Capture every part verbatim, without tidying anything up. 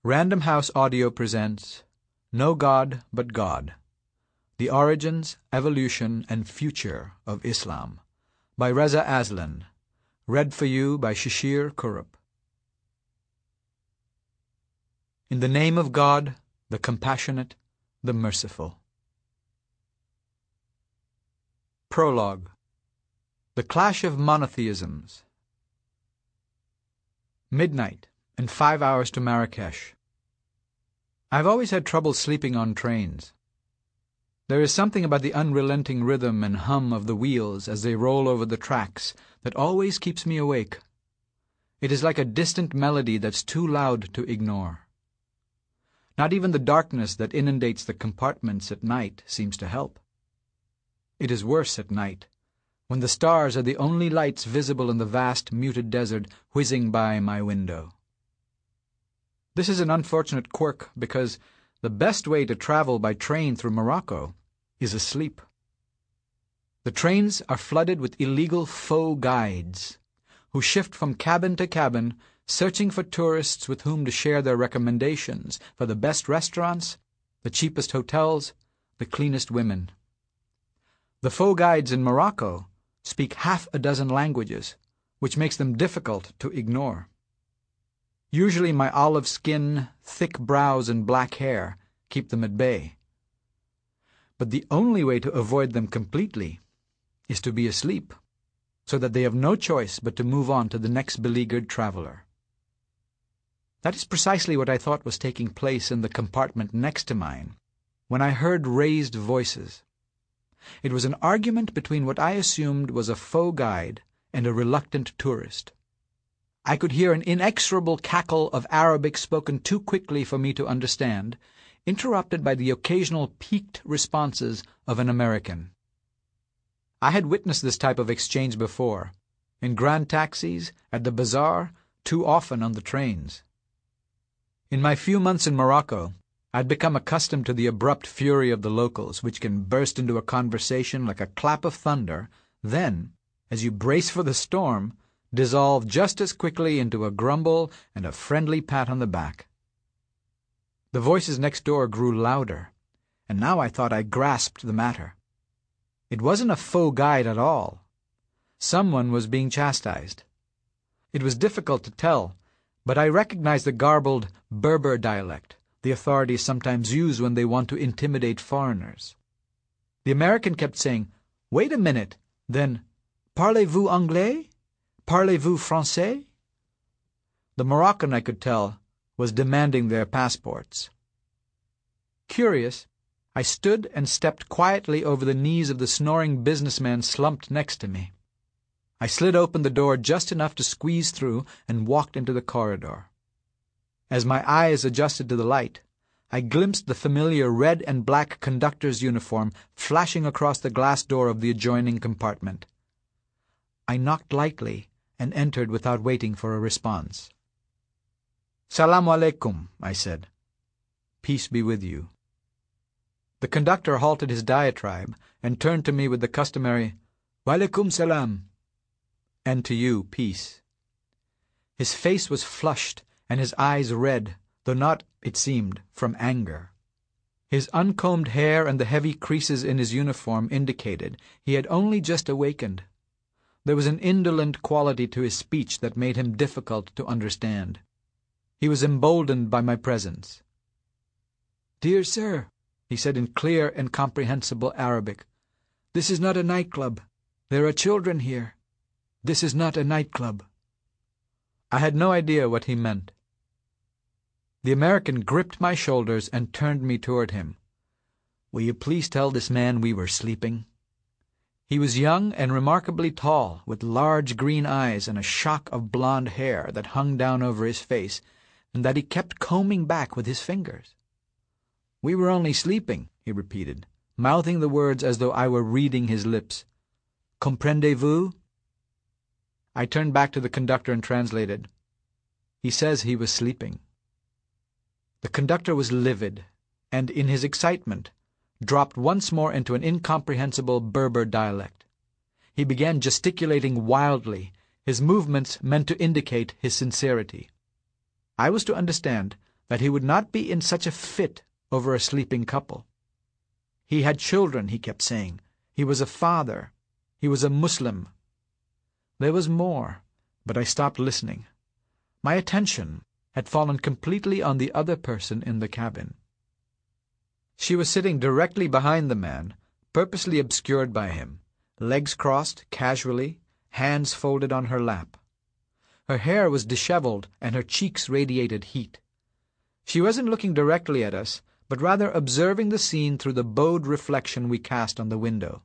Random House Audio presents No God But God: The Origins, Evolution, and Future of Islam by Reza Aslan. Read for you by Shishir Kurup. In the name of God, the Compassionate, the Merciful. Prologue. The Clash of Monotheisms. Midnight, and five hours to Marrakesh. I've always had trouble sleeping on trains. There is something about the unrelenting rhythm and hum of the wheels as they roll over the tracks that always keeps me awake. It is like a distant melody that's too loud to ignore. Not even the darkness that inundates the compartments at night seems to help. It is worse at night, when the stars are the only lights visible in the vast muted desert whizzing by my window. This is an unfortunate quirk because the best way to travel by train through Morocco is asleep. The trains are flooded with illegal faux guides who shift from cabin to cabin, searching for tourists with whom to share their recommendations for the best restaurants, the cheapest hotels, the cleanest women. The faux guides in Morocco speak half a dozen languages, which makes them difficult to ignore. Usually my olive skin, thick brows, and black hair keep them at bay. But the only way to avoid them completely is to be asleep, so that they have no choice but to move on to the next beleaguered traveler. That is precisely what I thought was taking place in the compartment next to mine, when I heard raised voices. It was an argument between what I assumed was a faux guide and a reluctant tourist. I could hear an inexorable cackle of Arabic spoken too quickly for me to understand, interrupted by the occasional piqued responses of an American. I had witnessed this type of exchange before, in grand taxis, at the bazaar, too often on the trains. In my few months in Morocco, I'd become accustomed to the abrupt fury of the locals, which can burst into a conversation like a clap of thunder, then, as you brace for the storm, dissolve just as quickly into a grumble and a friendly pat on the back. The voices next door grew louder, and now I thought I grasped the matter. It wasn't a faux guide at all. Someone was being chastised. It was difficult to tell, but I recognized the garbled Berber dialect the authorities sometimes use when they want to intimidate foreigners. The American kept saying, "Wait a minute," then, "Parlez-vous anglais? Parlez-vous français?" The Moroccan, I could tell, was demanding their passports. Curious, I stood and stepped quietly over the knees of the snoring businessman slumped next to me. I slid open the door just enough to squeeze through and walked into the corridor. As my eyes adjusted to the light, I glimpsed the familiar red and black conductor's uniform flashing across the glass door of the adjoining compartment. I knocked lightly and entered without waiting for a response. "Salamu alaikum," I said. "Peace be with you." The conductor halted his diatribe and turned to me with the customary, "Walaikum salam," and to you, peace. His face was flushed and his eyes red, though not, it seemed, from anger. His uncombed hair and the heavy creases in his uniform indicated he had only just awakened. There was an indolent quality to his speech that made him difficult to understand. He was emboldened by my presence. "Dear sir," he said in clear and comprehensible Arabic, "this is not a nightclub. There are children here. This is not a nightclub." I had no idea what he meant. The American gripped my shoulders and turned me toward him. "Will you please tell this man we were sleeping?" He was young and remarkably tall, with large green eyes and a shock of blonde hair that hung down over his face and that he kept combing back with his fingers. "We were only sleeping," he repeated, mouthing the words as though I were reading his lips. "Comprendez-vous?" I turned back to the conductor and translated. "He says he was sleeping." The conductor was livid, and in his excitement dropped once more into an incomprehensible Berber dialect. He began gesticulating wildly, his movements meant to indicate his sincerity. I was to understand that he would not be in such a fit over a sleeping couple. He had children, he kept saying. He was a father. He was a Muslim. There was more, but I stopped listening. My attention had fallen completely on the other person in the cabin. She was sitting directly behind the man, purposely obscured by him, legs crossed, casually, hands folded on her lap. Her hair was disheveled and her cheeks radiated heat. She wasn't looking directly at us, but rather observing the scene through the bowed reflection we cast on the window.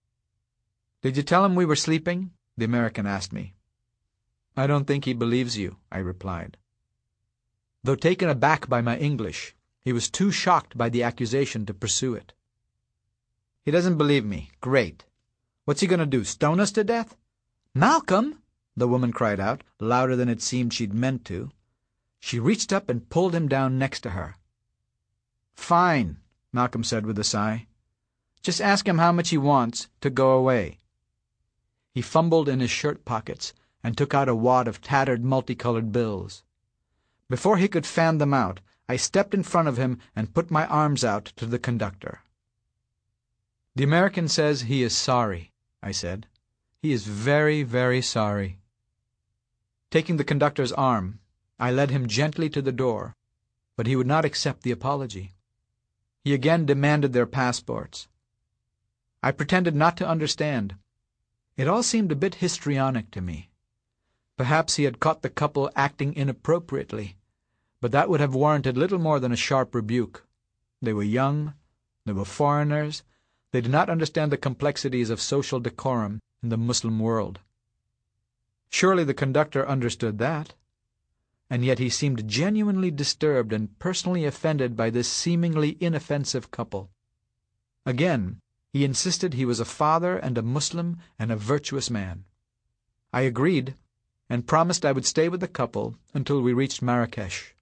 "Did you tell him we were sleeping?" the American asked me. "I don't think he believes you," I replied. Though taken aback by my English, he was too shocked by the accusation to pursue it. "He doesn't believe me. Great. What's he going to do, stone us to death?" "Malcolm!" the woman cried out, louder than it seemed she'd meant to. She reached up and pulled him down next to her. "Fine," Malcolm said with a sigh. "Just ask him how much he wants to go away." He fumbled in his shirt pockets and took out a wad of tattered multicolored bills. Before he could fan them out, I stepped in front of him and put my arms out to the conductor. "The American says he is sorry," I said. "He is very, very sorry." Taking the conductor's arm, I led him gently to the door, but he would not accept the apology. He again demanded their passports. I pretended not to understand. It all seemed a bit histrionic to me. Perhaps he had caught the couple acting inappropriately, but that would have warranted little more than a sharp rebuke. They were young, they were foreigners, they did not understand the complexities of social decorum in the Muslim world. Surely the conductor understood that, and yet he seemed genuinely disturbed and personally offended by this seemingly inoffensive couple. Again, he insisted he was a father and a Muslim and a virtuous man. I agreed, and promised I would stay with the couple until we reached Marrakesh.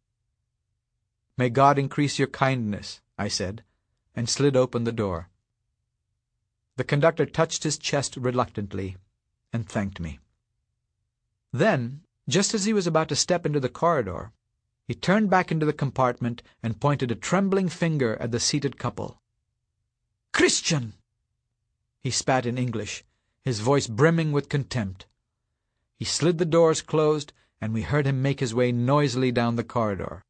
"May God increase your kindness," I said, and slid open the door. The conductor touched his chest reluctantly and thanked me. Then, just as he was about to step into the corridor, he turned back into the compartment and pointed a trembling finger at the seated couple. "Christian!" He spat in English, his voice brimming with contempt. He slid the doors closed, and we heard him make his way noisily down the corridor.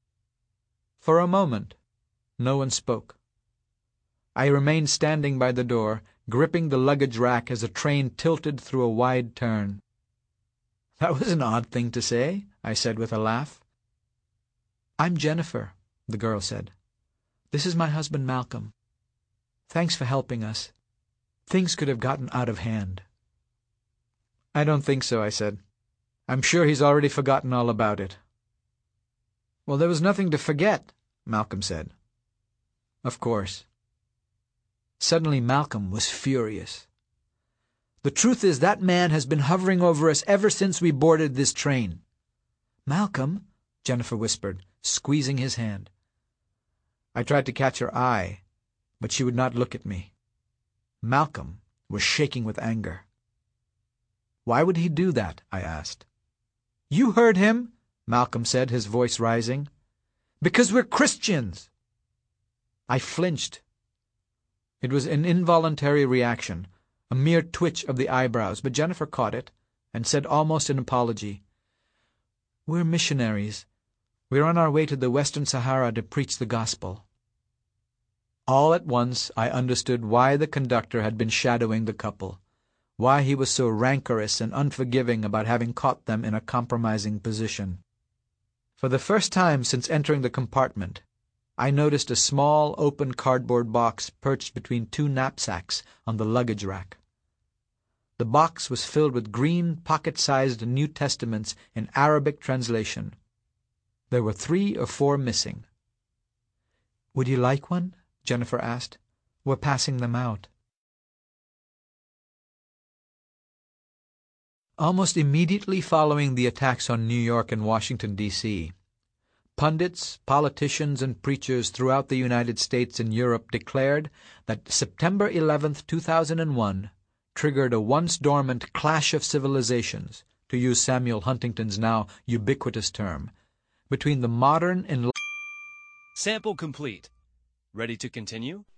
For a moment, no one spoke. I remained standing by the door, gripping the luggage rack as the train tilted through a wide turn. "That was an odd thing to say," I said with a laugh. "I'm Jennifer," the girl said. "This is my husband Malcolm. Thanks for helping us. Things could have gotten out of hand." "I don't think so," I said. "I'm sure he's already forgotten all about it." "Well, there was nothing to forget," Malcolm said. "Of course." Suddenly Malcolm was furious. "The truth is that man has been hovering over us ever since we boarded this train." "Malcolm," Jennifer whispered, squeezing his hand. I tried to catch her eye, but she would not look at me. Malcolm was shaking with anger. "Why would he do that?" I asked. "You heard him," Malcolm said, his voice rising. "Because we're Christians." I flinched. It was an involuntary reaction, a mere twitch of the eyebrows, but Jennifer caught it and said almost in apology, "We're missionaries. We're on our way to the Western Sahara to preach the gospel." All at once I understood why the conductor had been shadowing the couple, why he was so rancorous and unforgiving about having caught them in a compromising position. For the first time since entering the compartment, I noticed a small open cardboard box perched between two knapsacks on the luggage rack. The box was filled with green pocket-sized New Testaments in Arabic translation. There were three or four missing. "Would you like one?" Jennifer asked. "We're passing them out." Almost immediately following the attacks on New York and Washington, D C, pundits, politicians, and preachers throughout the United States and Europe declared that September eleventh, two thousand one, triggered a once-dormant clash of civilizations, to use Samuel Huntington's now ubiquitous term, between the modern and Sample complete. Ready to continue?